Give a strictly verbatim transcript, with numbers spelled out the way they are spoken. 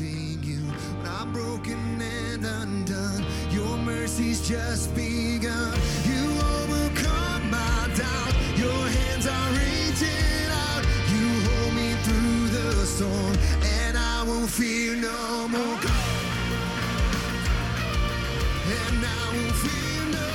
finding you. When I'm broken and undone, your mercy's just begun. You overcome my doubt. Your hands are reaching out. You hold me through the storm, and I won't fear no more. And I won't fear no more.